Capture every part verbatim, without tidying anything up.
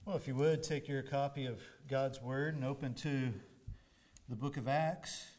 Well, if you would, take your copy of God's Word and open to the book of Acts.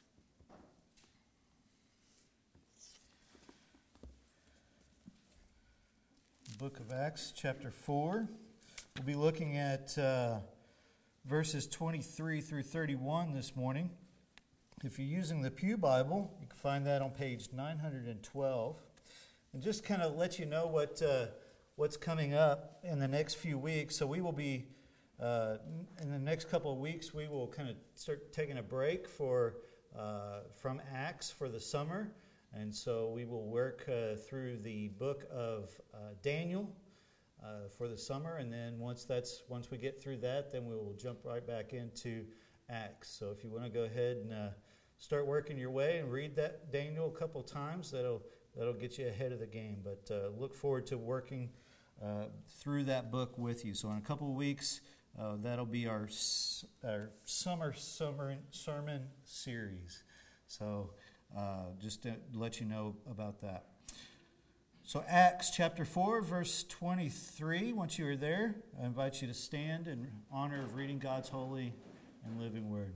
The book of Acts, chapter four. We'll be looking at uh, verses twenty-three through thirty-one this morning. If you're using the Pew Bible, you can find that on page nine hundred twelve. And just kind of let you know what... Uh, what's coming up in the next few weeks. So we will be, uh, in the next couple of weeks, we will kind of start taking a break for uh, from Acts for the summer. And so we will work uh, through the book of uh, Daniel uh, for the summer. And then once that's once we get through that, then we will jump right back into Acts. So if you want to go ahead and uh, start working your way and read that Daniel a couple times, that'll That'll get you ahead of the game. But uh, look forward to working uh, through that book with you. So in a couple of weeks, uh, that'll be our our summer summer sermon series. So uh, just to let you know about that. So Acts chapter four, verse twenty-three. Once you are there, I invite you to stand in honor of reading God's holy and living word.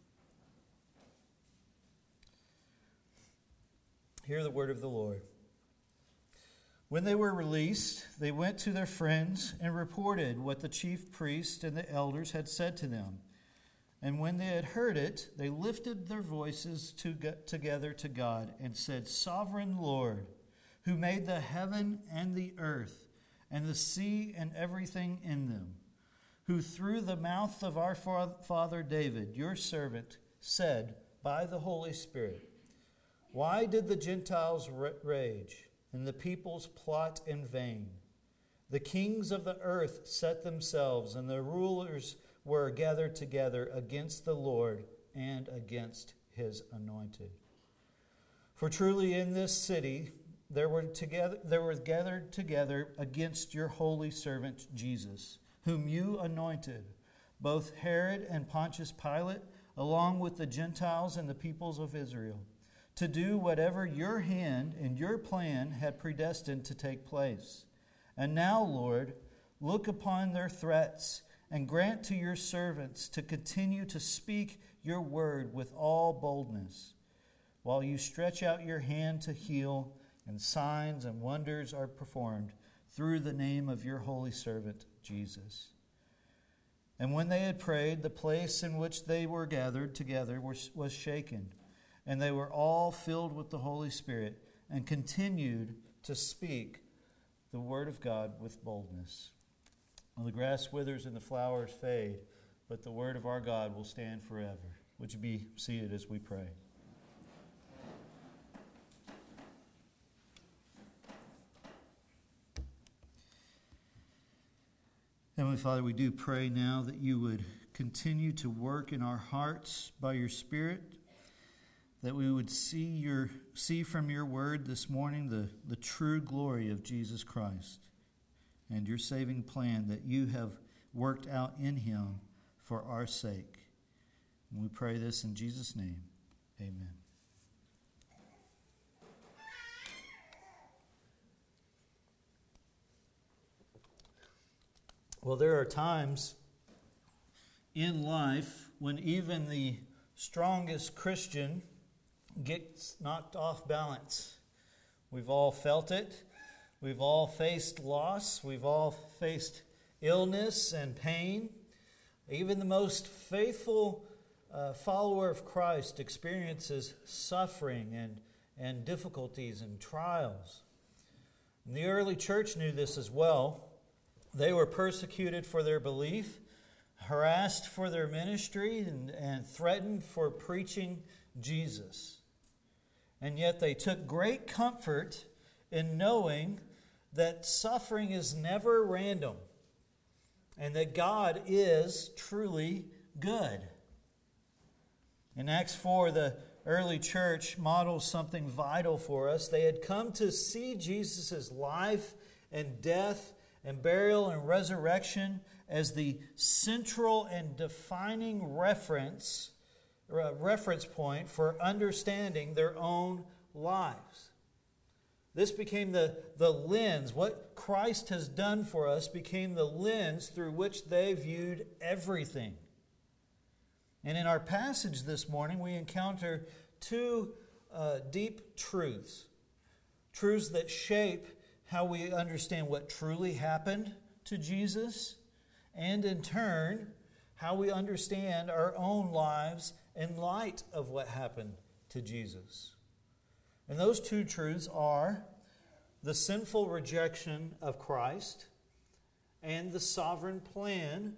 Hear the word of the Lord. When they were released, they went to their friends and reported what the chief priests and the elders had said to them. And when they had heard it, they lifted their voices to get together to God and said, "Sovereign Lord, who made the heaven and the earth and the sea and everything in them, who through the mouth of our father David, your servant, said by the Holy Spirit, why did the Gentiles rage and the peoples plot in vain? The kings of the earth set themselves, and the rulers were gathered together against the Lord and against his anointed. For truly in this city there were together there were gathered together against your holy servant Jesus, whom you anointed, both Herod and Pontius Pilate, along with the Gentiles and the peoples of Israel, to do whatever your hand and your plan had predestined to take place. And now, Lord, look upon their threats and grant to your servants to continue to speak your word with all boldness, while you stretch out your hand to heal, and signs and wonders are performed through the name of your holy servant, Jesus." And when they had prayed, the place in which they were gathered together was, was shaken. And they were all filled with the Holy Spirit and continued to speak the word of God with boldness. Well, the grass withers and the flowers fade, but the word of our God will stand forever. Would you be seated as we pray? Heavenly Father, we do pray now that you would continue to work in our hearts by your Spirit, that we would see your see from your word this morning the, the true glory of Jesus Christ and your saving plan that you have worked out in him for our sake. And we pray this in Jesus' name. Amen. Well, there are times in life when even the strongest Christian gets knocked off balance. We've all felt it. We've all faced loss. We've all faced illness and pain. Even the most faithful uh, follower of Christ experiences suffering and, and difficulties and trials. And the early church knew this as well. They were persecuted for their belief, harassed for their ministry, and, and threatened for preaching Jesus. And yet they took great comfort in knowing that suffering is never random and that God is truly good. In Acts four, the early church models something vital for us. They had come to see Jesus' life and death and burial and resurrection as the central and defining reference reference point for understanding their own lives. This became the, the lens. What Christ has done for us became the lens through which they viewed everything. And in our passage this morning, we encounter two uh, deep truths. Truths that shape how we understand what truly happened to Jesus, and in turn, how we understand our own lives in light of what happened to Jesus. And those two truths are the sinful rejection of Christ and the sovereign plan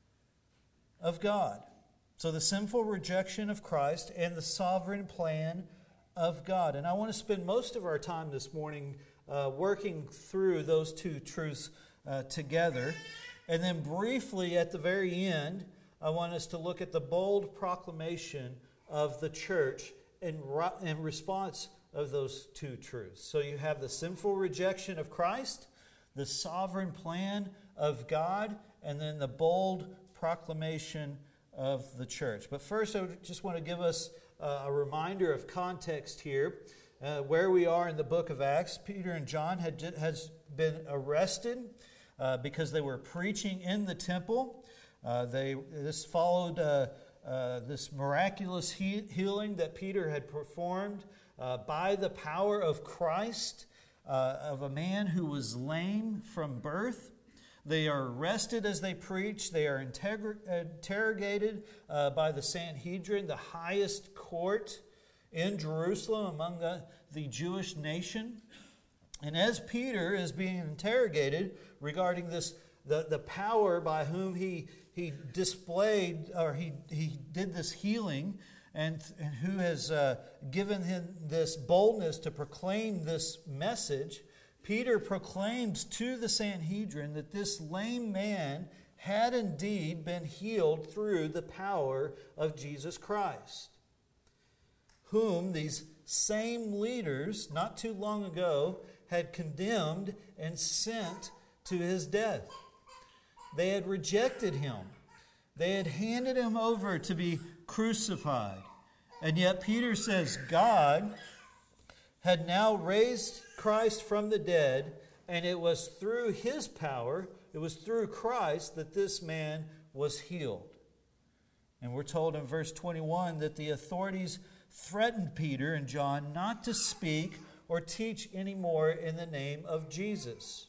of God. So the sinful rejection of Christ and the sovereign plan of God. And I want to spend most of our time this morning uh, working through those two truths uh, together. And then briefly at the very end, I want us to look at the bold proclamation of the church in, in response of those two truths. So you have the sinful rejection of Christ, the sovereign plan of God, and then the bold proclamation of the church. But first, I just want to give us uh, a reminder of context here. Uh, where we are in the book of Acts, Peter and John had has been arrested uh, because they were preaching in the temple. Uh, they this followed uh, uh, this miraculous he- healing that Peter had performed uh, by the power of Christ uh, of a man who was lame from birth. They are arrested as they preach. They are integr- interrogated uh, by the Sanhedrin, the highest court in Jerusalem among the, the Jewish nation. And as Peter is being interrogated regarding this, the, the power by whom he he displayed or he, he did this healing, and, and who has uh, given him this boldness to proclaim this message, Peter proclaims to the Sanhedrin that this lame man had indeed been healed through the power of Jesus Christ, whom these same leaders not too long ago had condemned and sent to his death. They had rejected him. They had handed him over to be crucified. And yet Peter says God had now raised Christ from the dead, and it was through his power, it was through Christ that this man was healed. And we're told in verse twenty-one that the authorities threatened Peter and John not to speak or teach anymore in the name of Jesus.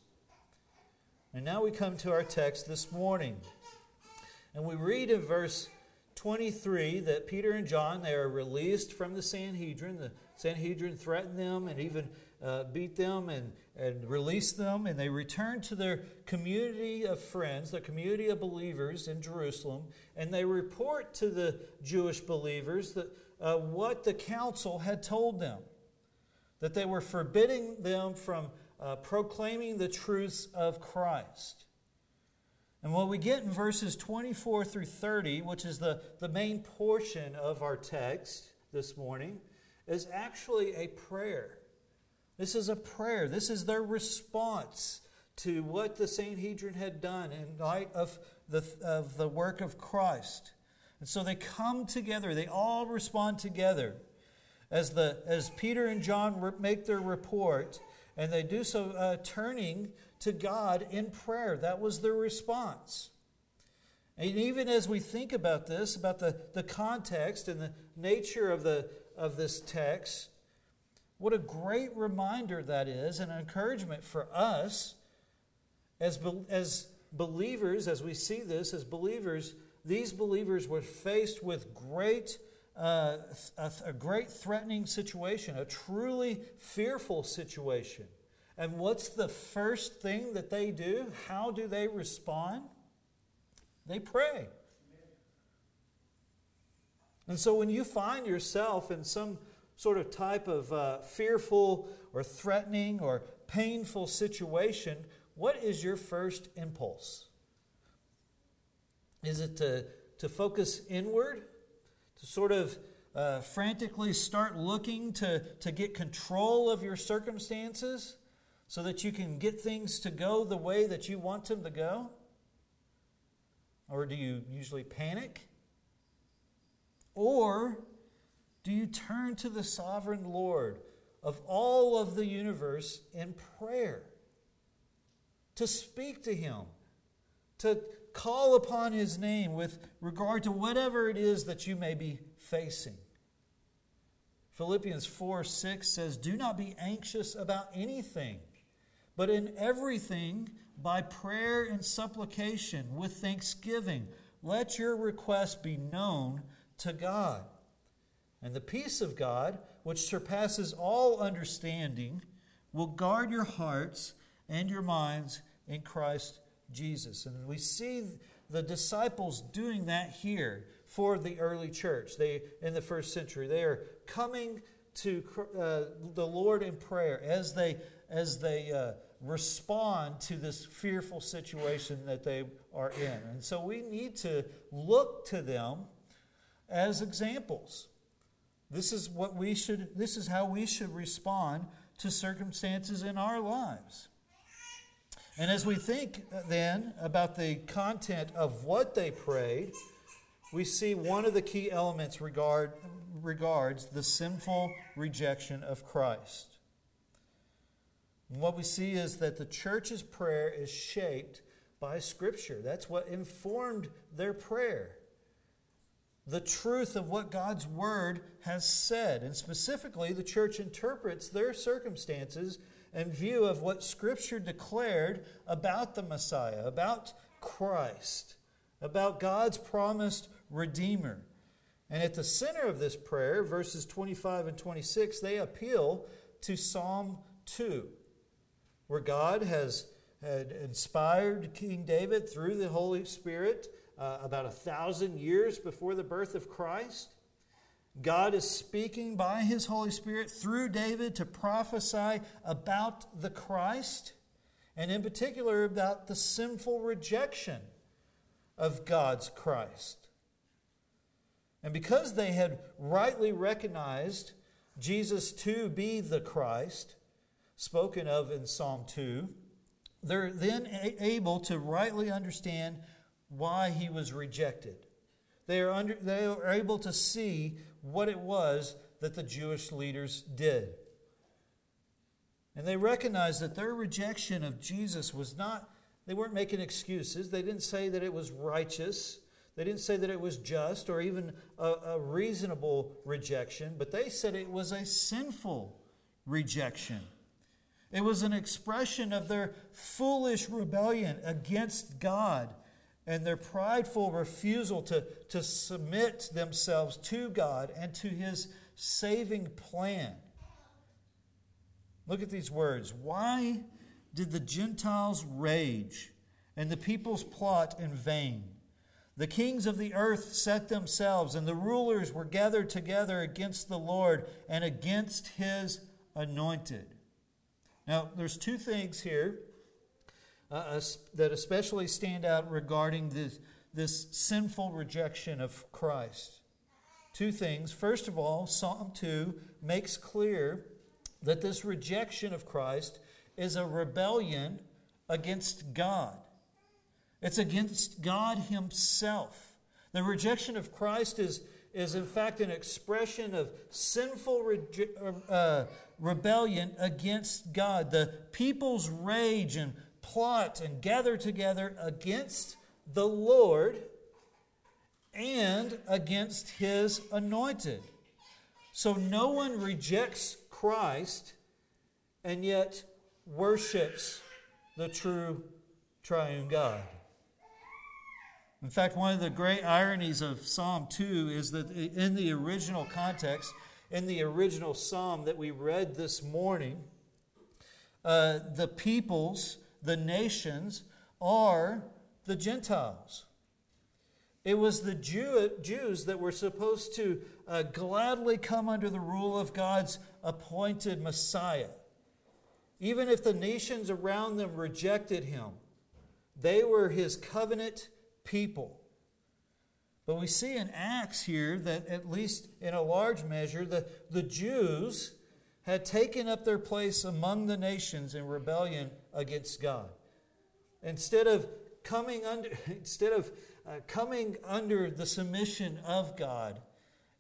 And now we come to our text this morning. And we read in verse twenty-three that Peter and John, they are released from the Sanhedrin. The Sanhedrin threatened them and even uh, beat them and, and released them. And they return to their community of friends, their community of believers in Jerusalem. And they report to the Jewish believers that uh, what the council had told them. That they were forbidding them from uh, proclaiming the truths of Christ. And what we get in verses twenty-four through thirty, which is the, the main portion of our text this morning, is actually a prayer. This is a prayer. This is their response to what the Sanhedrin had done in light of the, of the work of Christ. And so they come together. They all respond together as, the, as Peter and John re- make their report, and they do so uh, turning to God in prayer. That was their response. And even as we think about this, about the, the context and the nature of, the, of this text, what a great reminder that is, and an encouragement for us as, as believers, as we see this, as believers. These believers were faced with great, uh, a, a great threatening situation, a truly fearful situation. And what's the first thing that they do? How do they respond? They pray. And so when you find yourself in some sort of type of uh, fearful or threatening or painful situation, what is your first impulse? Is it to, to focus inward? To sort of uh, frantically start looking to, to get control of your circumstances so that you can get things to go the way that you want them to go? Or do you usually panic? Or do you turn to the sovereign Lord, of all of the universe in prayer. To speak to Him. To call upon His name with regard to whatever it is that you may be facing. Philippians four six says, "Do not be anxious about anything, but in everything, by prayer and supplication, with thanksgiving, let your requests be known to God. And the peace of God, which surpasses all understanding, will guard your hearts and your minds in Christ Jesus." And we see the disciples doing that here for the early church. They, in the first century, they are coming to uh, the Lord in prayer as they as they uh, respond to this fearful situation that they are in. And so we need to look to them as examples. This is what we should. This is how we should respond to circumstances in our lives. And as we think then about the content of what they prayed, we see one of the key elements regard, regards the sinful rejection of Christ. And what we see is that the church's prayer is shaped by Scripture. That's what informed their prayer. The truth of what God's Word has said. And specifically, the church interprets their circumstances in view of what Scripture declared about the Messiah, about Christ, about God's promised Redeemer. And at the center of this prayer, verses twenty-five and twenty-six, they appeal to Psalm two, where God has had inspired King David through the Holy Spirit uh, about a thousand years before the birth of Christ. God is speaking by His Holy Spirit through David to prophesy about the Christ, and in particular about the sinful rejection of God's Christ. And because they had rightly recognized Jesus to be the Christ, spoken of in Psalm two, they're then able to rightly understand why He was rejected. They are, under, they are able to see what it was that the Jewish leaders did. And they recognized that their rejection of Jesus was not, they weren't making excuses. They didn't say that it was righteous. They didn't say that it was just or even a, a reasonable rejection, but they said it was a sinful rejection. It was an expression of their foolish rebellion against God and their prideful refusal to, to submit themselves to God and to His saving plan. Look at these words. "Why did the Gentiles rage and the peoples plot in vain? The kings of the earth set themselves, and the rulers were gathered together against the Lord and against His anointed." Now, there's two things here uh, that especially stand out regarding this, this sinful rejection of Christ. Two things. First of all, Psalm two makes clear that this rejection of Christ is a rebellion against God. It's against God Himself. The rejection of Christ is, is in fact an expression of sinful reje- uh, rebellion against God. The people's rage and plot and gather together against the Lord and against His anointed. So no one rejects Christ and yet worships the true triune God. In fact, one of the great ironies of Psalm two is that in the original context, in the original psalm that we read this morning, uh, the peoples, the nations, are the Gentiles. It was the Jew, Jews that were supposed to uh, gladly come under the rule of God's appointed Messiah. Even if the nations around them rejected Him, they were His covenant people. But we see in Acts here that at least in a large measure, the, the Jews had taken up their place among the nations in rebellion against God. Instead of coming under, instead of uh, coming under the submission of God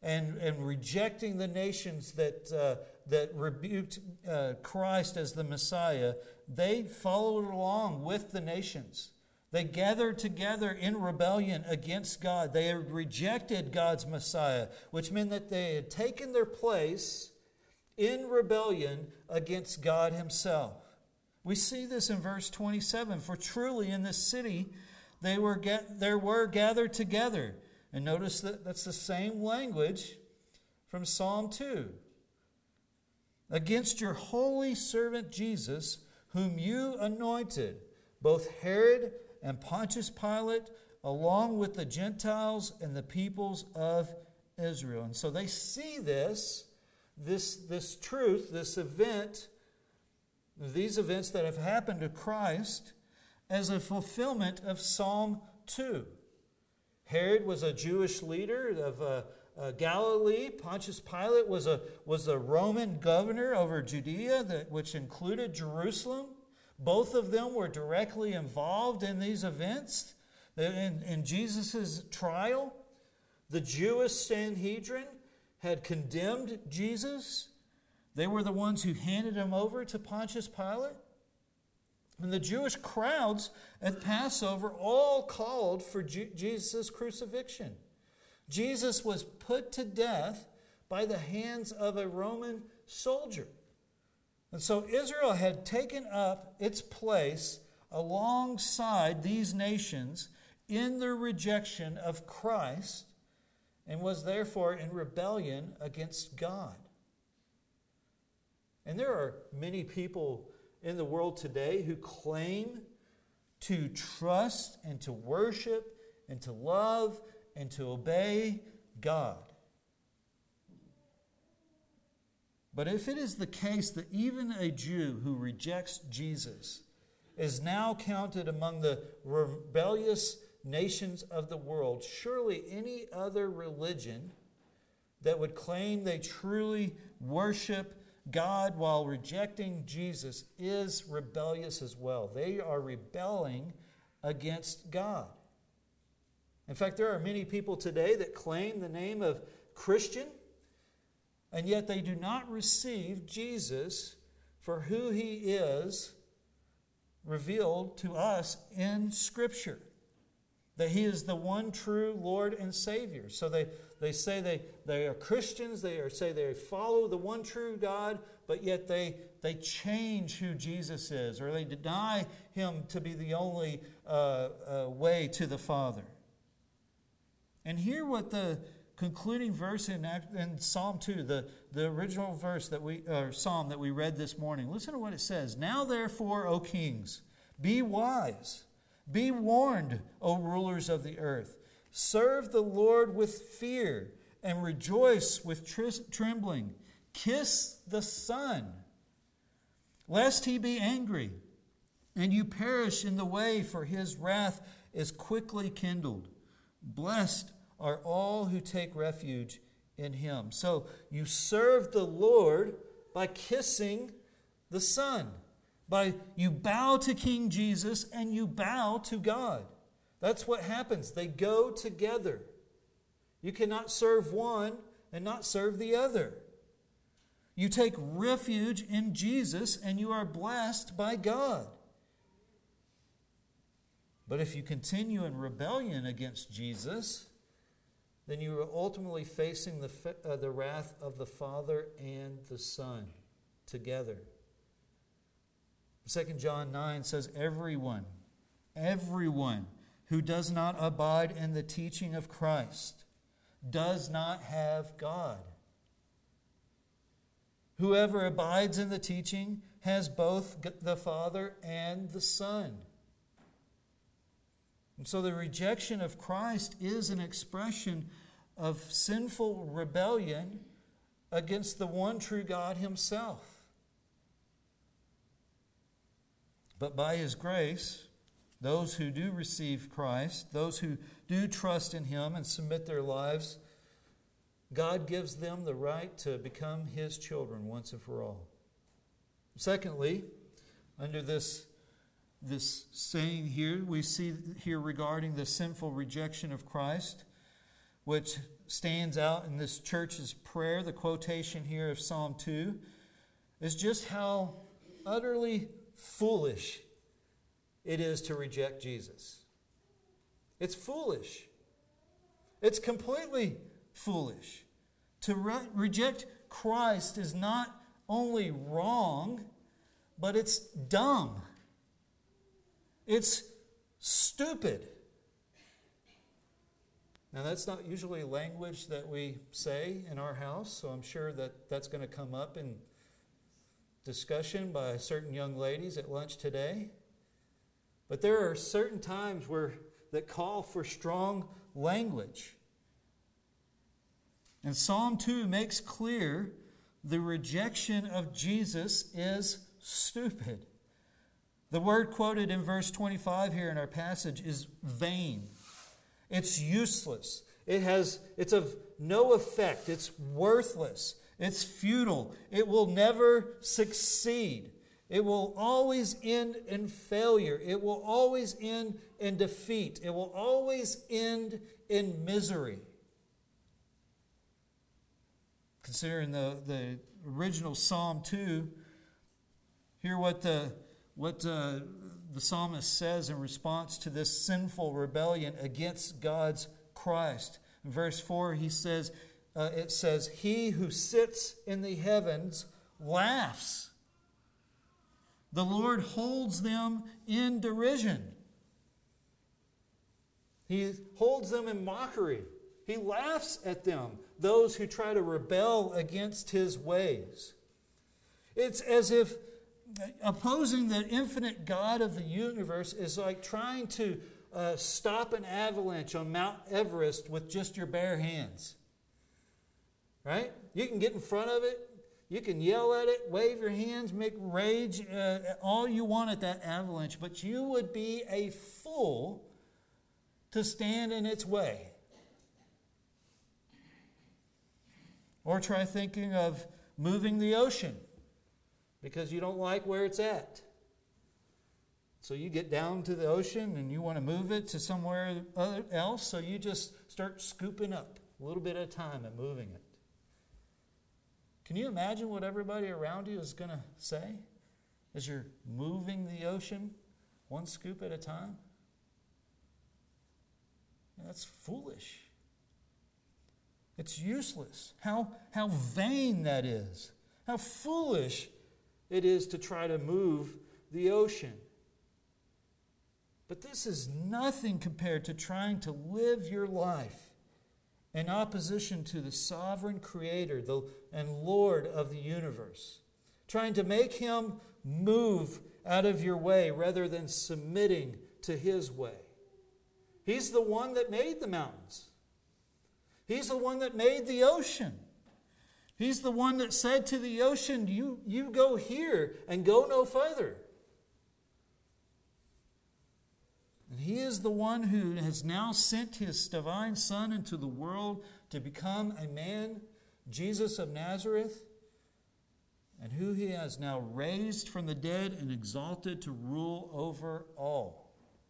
and, and rejecting the nations that, uh, that rebuked uh, Christ as the Messiah, they followed along with the nations. They gathered together in rebellion against God. They had rejected God's Messiah, which meant that they had taken their place in rebellion against God Himself. We see this in verse twenty-seven. For truly in this city they were get, there were gathered together. And notice that that's the same language from Psalm two. Against your holy servant Jesus, whom you anointed, both Herod and Pontius Pilate, along with the Gentiles and the peoples of Israel. And so they see this, this, this truth, this event, these events that have happened to Christ, as a fulfillment of Psalm two. Herod was a Jewish leader of uh, uh, Galilee. Pontius Pilate was a, was a Roman governor over Judea, that, which included Jerusalem. Both of them were directly involved in these events. In, in Jesus' trial, the Jewish Sanhedrin had condemned Jesus. They were the ones who handed him over to Pontius Pilate. And the Jewish crowds at Passover all called for Je- Jesus' crucifixion. Jesus was put to death by the hands of a Roman soldier. And so Israel had taken up its place alongside these nations in their rejection of Christ and was therefore in rebellion against God. And there are many people in the world today who claim to trust and to worship and to love and to obey God. But if it is the case that even a Jew who rejects Jesus is now counted among the rebellious nations of the world, surely any other religion that would claim they truly worship God while rejecting Jesus is rebellious as well. They are rebelling against God. In fact, there are many people today that claim the name of Christian, and yet they do not receive Jesus for who He is revealed to us in Scripture. That He is the one true Lord and Savior. So they, they say they, they are Christians, they are, say they follow the one true God, but yet they, they change who Jesus is, or they deny Him to be the only uh, uh, way to the Father. And hear what the concluding verse in, in Psalm two, the, the original verse that we, or Psalm that we read this morning. Listen to what it says. Now therefore, O kings, be wise. Be warned, O rulers of the earth. Serve the Lord with fear and rejoice with tr- trembling. Kiss the Son, lest He be angry, and you perish in the way, for His wrath is quickly kindled. Blessed are all who take refuge in Him. So you serve the Lord by kissing the Son. By you bow to King Jesus and you bow to God. That's what happens. They go together. You cannot serve one and not serve the other. You take refuge in Jesus and you are blessed by God. But if you continue in rebellion against Jesus, then you are ultimately facing the, uh, the wrath of the Father and the Son together. Second John nine says, everyone, everyone who does not abide in the teaching of Christ does not have God. Whoever abides in the teaching has both the Father and the Son. And so the rejection of Christ is an expression of sinful rebellion against the one true God Himself. But by His grace, those who do receive Christ, those who do trust in Him and submit their lives, God gives them the right to become His children once and for all. Secondly, under this, this saying here, we see here regarding the sinful rejection of Christ, which stands out in this church's prayer, the quotation here of Psalm two, is just how utterly foolish it is to reject Jesus. It's foolish. It's completely foolish. To re- reject Christ is not only wrong, but it's dumb. It's stupid. Now, that's not usually language that we say in our house, so I'm sure that that's going to come up in discussion by certain young ladies at lunch today. But there are certain times where that call for strong language. And Psalm two makes clear the rejection of Jesus is stupid. The word quoted in verse twenty-five here in our passage is vain. It's useless. It has, it's of no effect. It's worthless. It's futile. It will never succeed. It will always end in failure. It will always end in defeat. It will always end in misery. Considering the, the original Psalm two, hear what the what uh, the psalmist says in response to this sinful rebellion against God's Christ. In verse four, he says, uh, it says, "He who sits in the heavens laughs. The Lord holds them in derision." He holds them in mockery. He laughs at them, those who try to rebel against His ways. It's as if opposing the infinite God of the universe is like trying to uh, stop an avalanche on Mount Everest with just your bare hands. Right? You can get in front of it. You can yell at it, wave your hands, make rage, uh, all you want at that avalanche. But you would be a fool to stand in its way. Or try thinking of moving the ocean because you don't like where it's at. So you get down to the ocean and you want to move it to somewhere else, so you just start scooping up a little bit at a time and moving it. Can you imagine what everybody around you is going to say as you're moving the ocean one scoop at a time? That's foolish. It's useless. How, how vain that is. How foolish it is to try to move the ocean. But this is nothing compared to trying to live your life in opposition to the sovereign Creator the, and Lord of the universe. Trying to make Him move out of your way rather than submitting to His way. He's the one that made the mountains. He's the one that made the ocean. He's the one that said to the ocean, you, you go here and go no further. And He is the one who has now sent His divine Son into the world to become a man, Jesus of Nazareth, and who He has now raised from the dead and exalted to rule over all.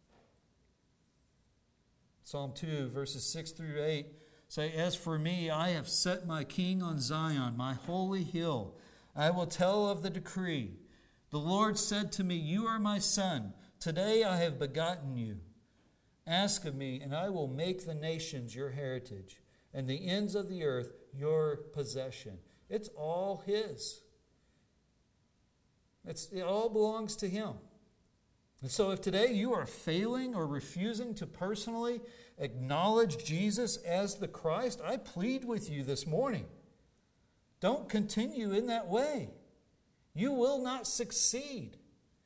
Psalm two, verses six through eight say, "As for me, I have set my king on Zion, my holy hill. I will tell of the decree. The Lord said to me, you are my son. Today I have begotten you. Ask of me, and I will make the nations your heritage, and the ends of the earth your possession." It's all His. It's, it all belongs to Him. And so if today you are failing or refusing to personally acknowledge Jesus as the Christ, I plead with you this morning. Don't continue in that way. You will not succeed.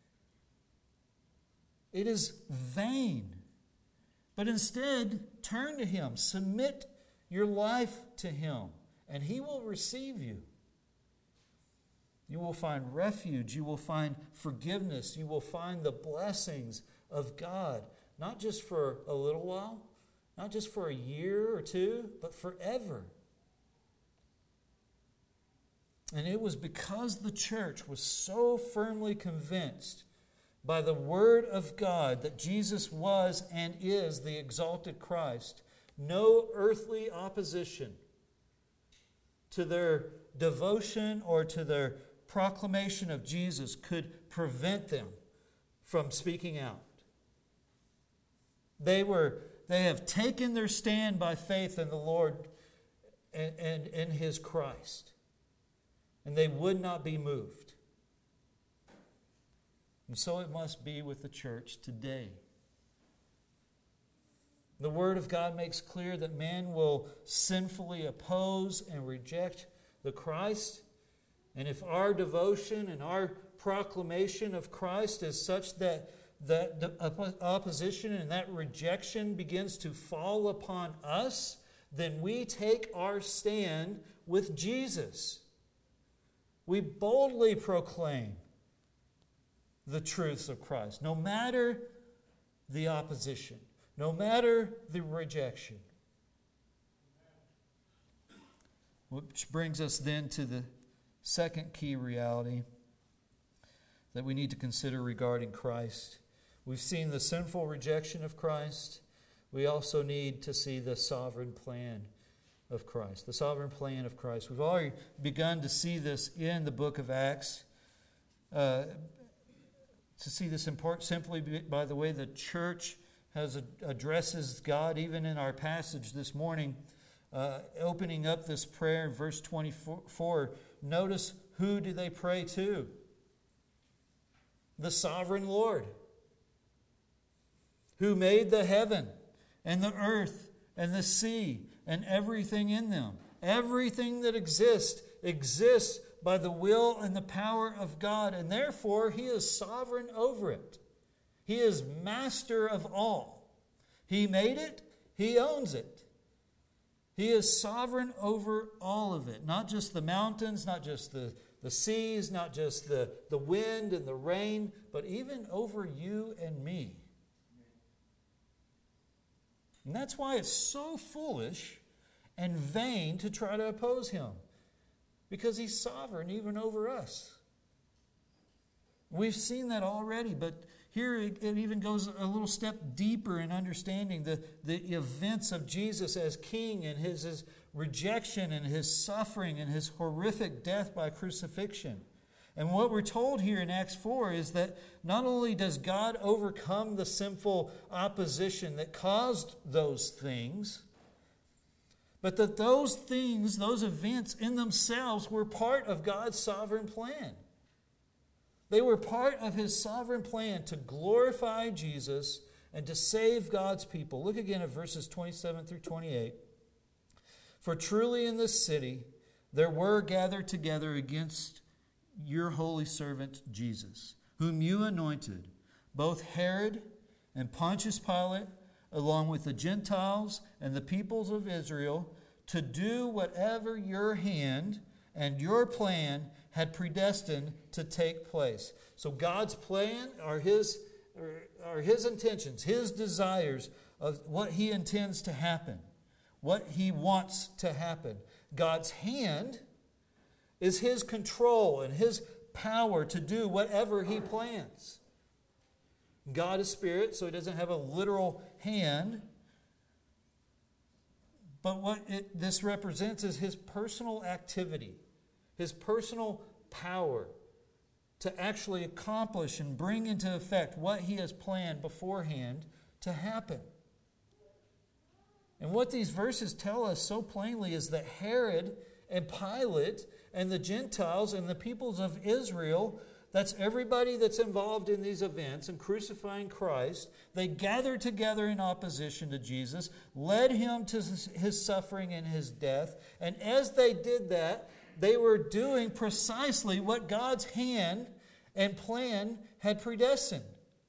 It is vain. But instead, turn to Him. Submit your life to Him, and He will receive you. You will find refuge. You will find forgiveness. You will find the blessings of God, not just for a little while, not just for a year or two, but forever. And it was because the church was so firmly convinced by the Word of God that Jesus was and is the exalted Christ, no earthly opposition to their devotion or to their proclamation of Jesus could prevent them from speaking out. They were, they have taken their stand by faith in the Lord and, and in His Christ. And they would not be moved. And so it must be with the church today. The Word of God makes clear that man will sinfully oppose and reject the Christ. And if our devotion and our proclamation of Christ is such that that the opposition and that rejection begins to fall upon us, then we take our stand with Jesus. We boldly proclaim the truths of Christ, no matter the opposition, no matter the rejection. Which brings us then to the second key reality that we need to consider regarding Christ. We've seen the sinful rejection of Christ. We also need to see the sovereign plan of Christ. The sovereign plan of Christ. We've already begun to see this in the book of Acts. Uh, to see this important simply by the way the church has addresses God, even in our passage this morning, uh, opening up this prayer in verse twenty-four. Notice, who do they pray to? The sovereign Lord, who made the heaven and the earth and the sea and everything in them. Everything that exists exists by the will and the power of God, and therefore He is sovereign over it. He is master of all. He made it, He owns it. He is sovereign over all of it, not just the mountains, not just the, the seas, not just the, the wind and the rain, but even over you and me. And that's why it's so foolish and vain to try to oppose Him, because He's sovereign even over us. We've seen that already, but here it, it even goes a little step deeper in understanding the, the events of Jesus as King and his, his rejection and His suffering and His horrific death by crucifixion. And what we're told here in Acts four is that not only does God overcome the sinful opposition that caused those things, but that those things, those events in themselves were part of God's sovereign plan. They were part of His sovereign plan to glorify Jesus and to save God's people. Look again at verses twenty-seven through twenty-eight. For truly in this city there were gathered together against your holy servant Jesus, whom you anointed, both Herod and Pontius Pilate, along with the Gentiles and the peoples of Israel, to do whatever your hand and your plan had predestined to take place. So God's plan are His, are His intentions, His desires of what He intends to happen, what He wants to happen. God's hand is His control and His power to do whatever He plans. God is spirit, so He doesn't have a literal hand. But what it, this represents is His personal activity, His personal power to actually accomplish and bring into effect what He has planned beforehand to happen. And what these verses tell us so plainly is that Herod and Pilate and the Gentiles and the peoples of Israel, that's everybody that's involved in these events and crucifying Christ, they gathered together in opposition to Jesus, led Him to His suffering and His death, and as they did that, they were doing precisely what God's hand and plan had predestined.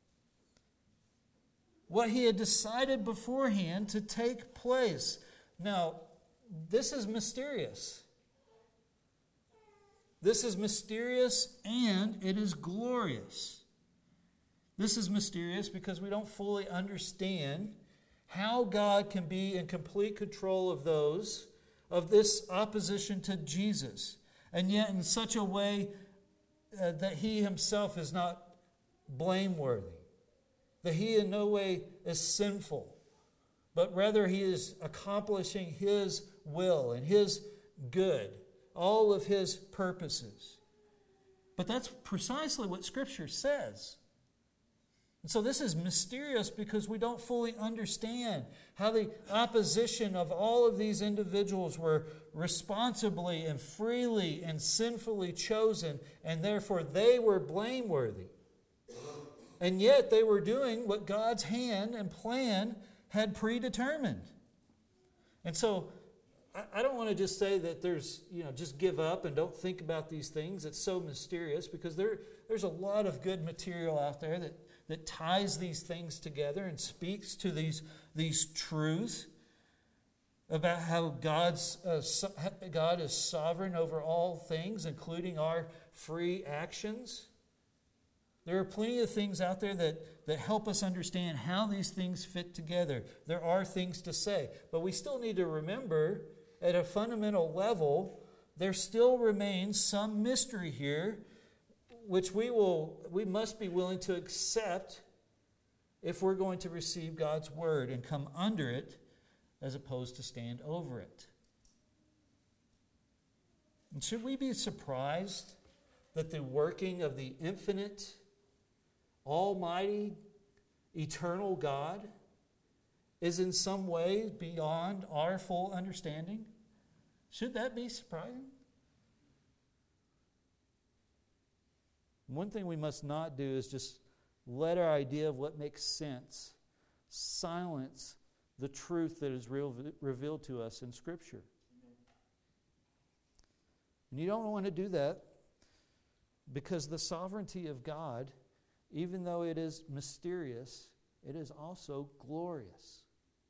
What He had decided beforehand to take place. Now, this is mysterious. This is mysterious and it is glorious. This is mysterious because we don't fully understand how God can be in complete control of those, of this opposition to Jesus, and yet in such a way uh, that He Himself is not blameworthy, that He in no way is sinful, but rather He is accomplishing His will and His good, all of His purposes. But that's precisely what Scripture says. And so this is mysterious because we don't fully understand how the opposition of all of these individuals were responsibly and freely and sinfully chosen, and therefore they were blameworthy. And yet they were doing what God's hand and plan had predetermined. And so I don't want to just say that there's, you know, just give up and don't think about these things. It's so mysterious because there, there's a lot of good material out there that, that ties these things together and speaks to these, these truths about how God's uh, so, God is sovereign over all things, including our free actions. There are plenty of things out there that, that help us understand how these things fit together. There are things to say, but we still need to remember at a fundamental level, there still remains some mystery here, which we will we must be willing to accept if we're going to receive God's word and come under it as opposed to stand over it. And should we be surprised that the working of the infinite, almighty, eternal God is in some way beyond our full understanding? Should that be surprising? One thing we must not do is just let our idea of what makes sense silence the truth that is real, revealed to us in Scripture. And you don't want to do that because the sovereignty of God, even though it is mysterious, it is also glorious.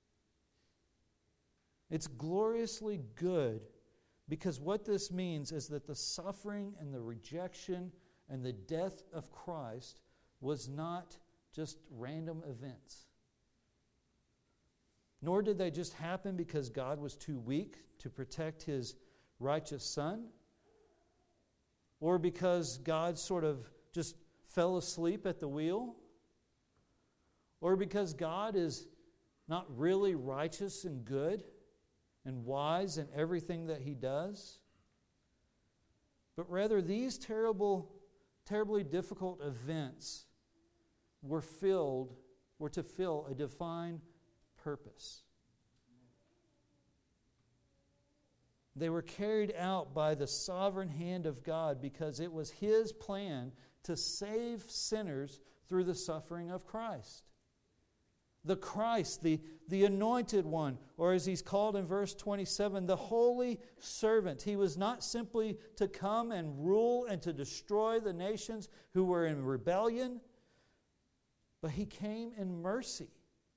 It's gloriously good because what this means is that the suffering and the rejection and the death of Christ was not just random events. Nor did they just happen because God was too weak to protect His righteous Son, or because God sort of just fell asleep at the wheel, or because God is not really righteous and good and wise in everything that He does. But rather, these terrible, terribly difficult events were filled, were to fill a divine purpose. They were carried out by the sovereign hand of God because it was His plan to save sinners through the suffering of Christ. The Christ, the, the anointed one, or as He's called in verse twenty-seven, the holy servant. He was not simply to come and rule and to destroy the nations who were in rebellion, but He came in mercy,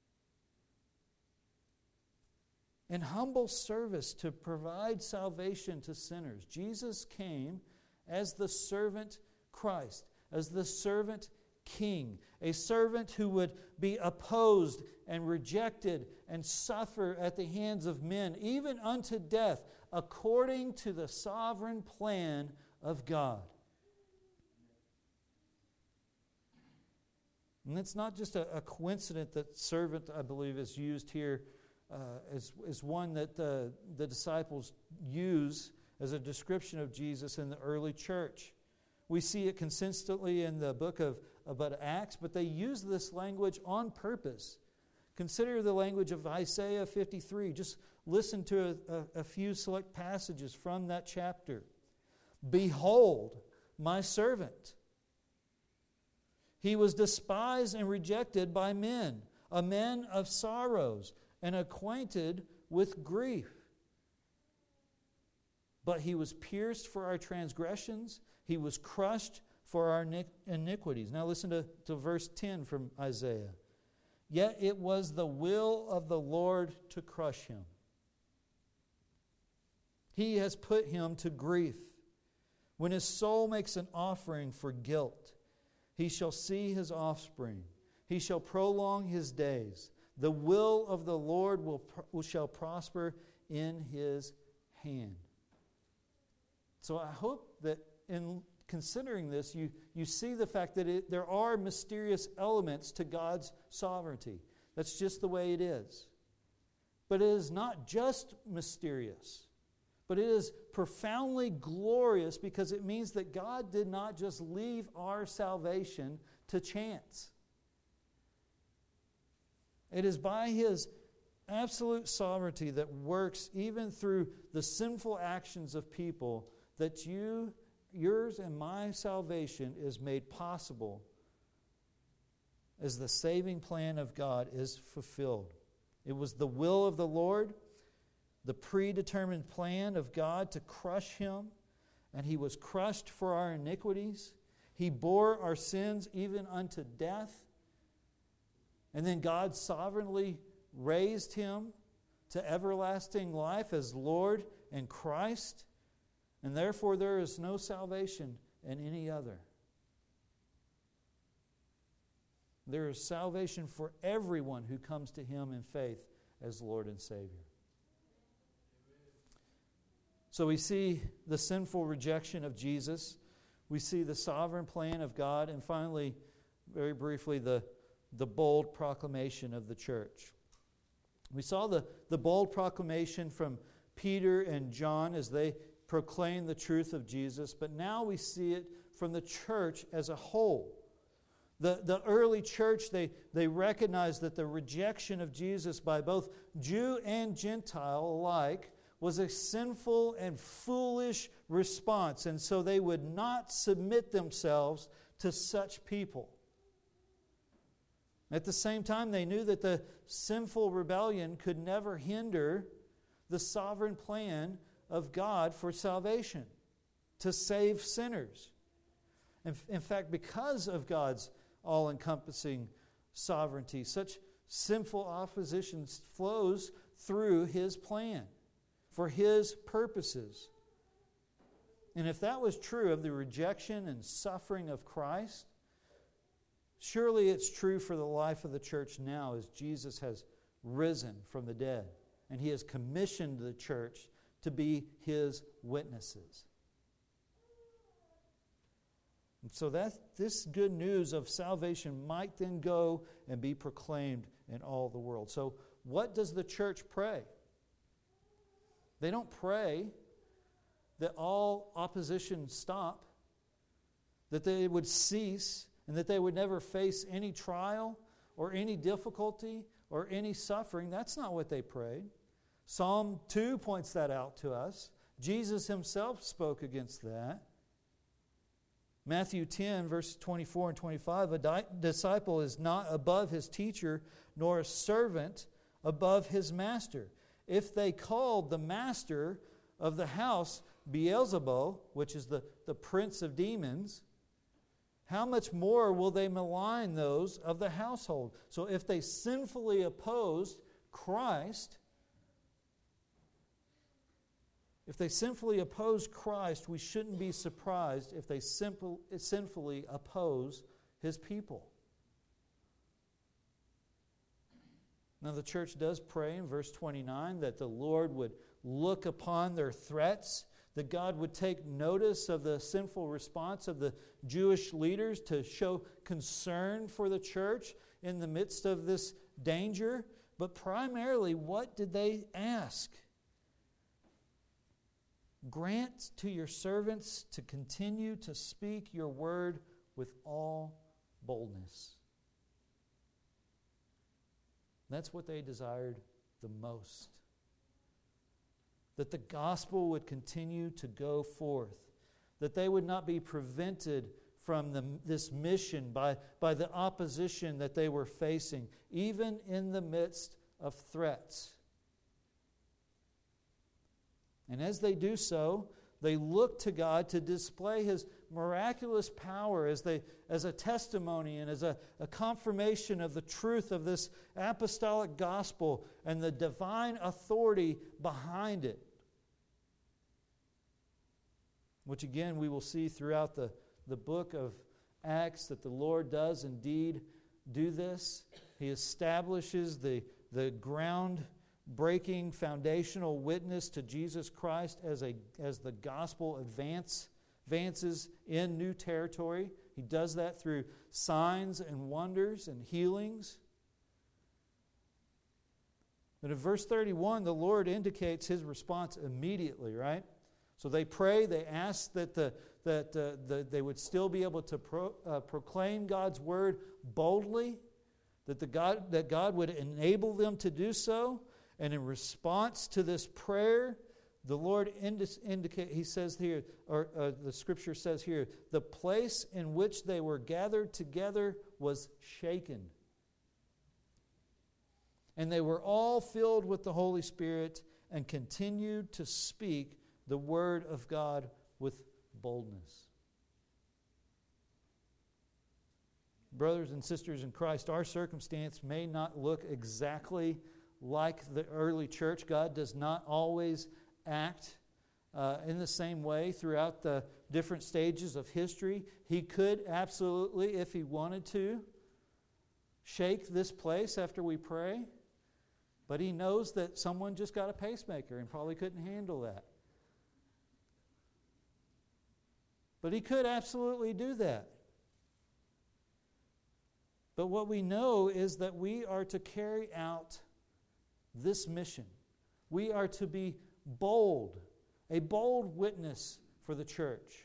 in humble service to provide salvation to sinners. Jesus came as the servant Christ, as the servant King, a servant who would be opposed and rejected and suffer at the hands of men, even unto death, according to the sovereign plan of God. And it's not just a, a coincidence that servant, I believe, is used here uh, as, as one that the, the disciples use as a description of Jesus in the early church. We see it consistently in the book of about Acts, but they use this language on purpose. Consider the language of Isaiah fifty-three. Just listen to a, a, a few select passages from that chapter. Behold, my servant. He was despised and rejected by men, a man of sorrows and acquainted with grief. But He was pierced for our transgressions. He was crushed for our iniquities. Now listen to, to verse ten from Isaiah. Yet it was the will of the Lord to crush Him. He has put Him to grief. When His soul makes an offering for guilt, He shall see His offspring. He shall prolong His days. The will of the Lord will, will shall prosper in His hand. So I hope that in considering this, you, you see the fact that it, there are mysterious elements to God's sovereignty. That's just the way it is. But it is not just mysterious, but it is profoundly glorious because it means that God did not just leave our salvation to chance. It is by His absolute sovereignty that works even through the sinful actions of people that you, yours and my salvation is made possible as the saving plan of God is fulfilled. It was the will of the Lord, the predetermined plan of God to crush Him, and He was crushed for our iniquities. He bore our sins even unto death. And then God sovereignly raised Him to everlasting life as Lord and Christ. And therefore there is no salvation in any other. There is salvation for everyone who comes to Him in faith as Lord and Savior. So we see the sinful rejection of Jesus. We see the sovereign plan of God. And finally, very briefly, the, the bold proclamation of the church. We saw the, the bold proclamation from Peter and John as they proclaimed the truth of Jesus. But now we see it from the church as a whole. The, the early church, they, they recognized that the rejection of Jesus by both Jew and Gentile alike was a sinful and foolish response. And so they would not submit themselves to such people. At the same time, they knew that the sinful rebellion could never hinder the sovereign plan of God for salvation, to save sinners. In, in fact, because of God's all-encompassing sovereignty, such sinful opposition flows through His plan for His purposes. And if that was true of the rejection and suffering of Christ, surely it's true for the life of the church now as Jesus has risen from the dead and He has commissioned the church to be His witnesses. And so that this good news of salvation might then go and be proclaimed in all the world. So what does the church pray? They don't pray that all opposition stop, that they would cease, and that they would never face any trial or any difficulty or any suffering. That's not what they prayed. Psalm two points that out to us. Jesus Himself spoke against that. Matthew ten, verse twenty-four and twenty-five, a di- disciple is not above his teacher, nor a servant above his master. If they called the master of the house Beelzebul, which is the, the prince of demons, how much more will they malign those of the household? So if they sinfully opposed Christ, if they sinfully oppose Christ, we shouldn't be surprised if they simple, sinfully oppose His people. Now the church does pray in verse twenty-nine that the Lord would look upon their threats, that God would take notice of the sinful response of the Jewish leaders to show concern for the church in the midst of this danger. But primarily, what did they ask? Grant to your servants to continue to speak your word with all boldness. That's what they desired the most. That the gospel would continue to go forth. That they would not be prevented from the, this mission by, by the opposition that they were facing, even in the midst of threats. And as they do so, they look to God to display His miraculous power as they as a testimony and as a, a confirmation of the truth of this apostolic gospel and the divine authority behind it. Which again we will see throughout the, the book of Acts that the Lord does indeed do this. He establishes the, the ground breaking foundational witness to Jesus Christ as a as the gospel advance, advances in new territory. He does that through signs and wonders and healings. But in verse thirty-one, the Lord indicates His response immediately, right? So they pray, they ask that, the, that uh, the, they would still be able to pro, uh, proclaim God's Word boldly, that, the God, that God would enable them to do so. And in response to this prayer, the Lord indi- indicate, He says here, or uh, the Scripture says here, the place in which they were gathered together was shaken. And they were all filled with the Holy Spirit and continued to speak the Word of God with boldness. Brothers and sisters in Christ, our circumstance may not look exactly like the early church. God does not always act uh, in the same way throughout the different stages of history. He could absolutely, if He wanted to, shake this place after we pray. But He knows that someone just got a pacemaker and probably couldn't handle that. But He could absolutely do that. But what we know is that we are to carry out this mission. We are to be bold, a bold witness for the church.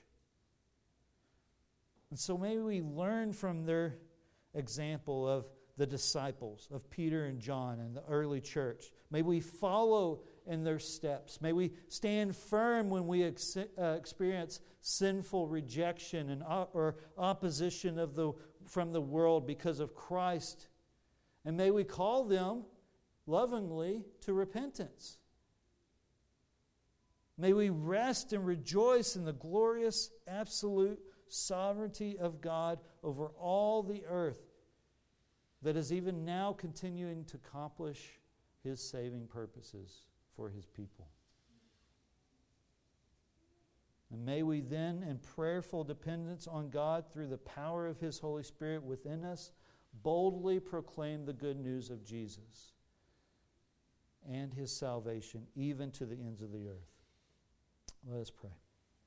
And so may we learn from their example of the disciples, of Peter and John and the early church. May we follow in their steps. May we stand firm when we ex- uh, experience sinful rejection and op- or opposition of the from the world because of Christ. And may we call them lovingly to repentance. May we rest and rejoice in the glorious, absolute sovereignty of God over all the earth that is even now continuing to accomplish His saving purposes for His people. And may we then, in prayerful dependence on God through the power of His Holy Spirit within us, boldly proclaim the good news of Jesus and His salvation, even to the ends of the earth. Let us pray.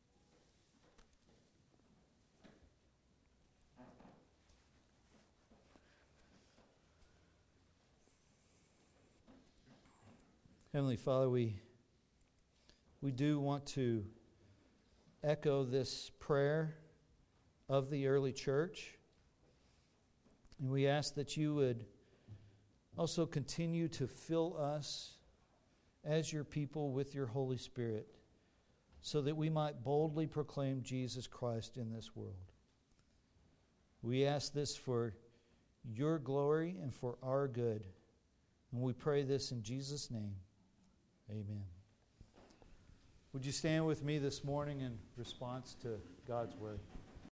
Heavenly Father, we, we do want to echo this prayer of the early church. And we ask that You would also continue to fill us as Your people with Your Holy Spirit, so that we might boldly proclaim Jesus Christ in this world. We ask this for Your glory and for our good. And we pray this in Jesus' name. Amen. Would you stand with me this morning in response to God's Word?